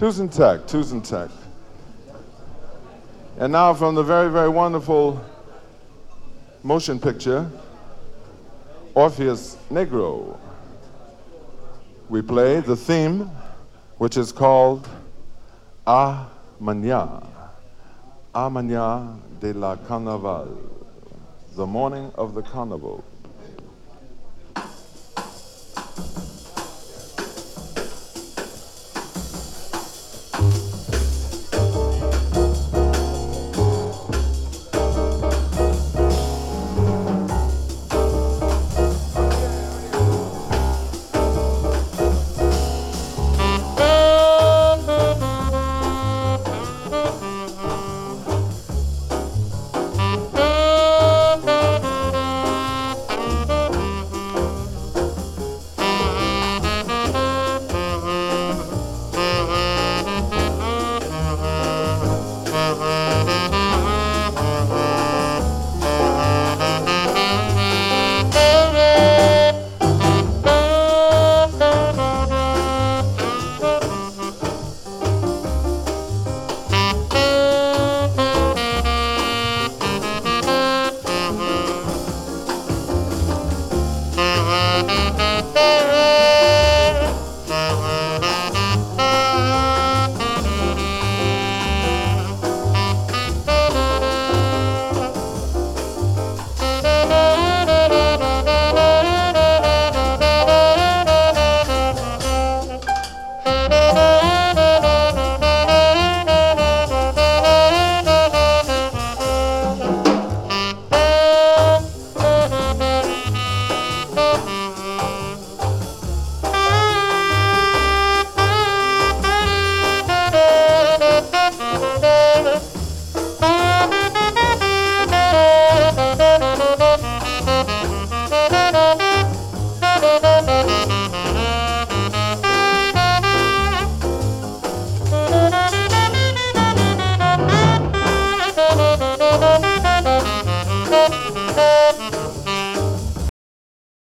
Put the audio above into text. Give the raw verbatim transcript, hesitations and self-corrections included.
Tuzentech, Tuzentech. And now from the very, very wonderful motion picture, Orpheus Negro, we play the theme, which is called A Mañana, A Mañana de la Carnaval, the morning of the carnival.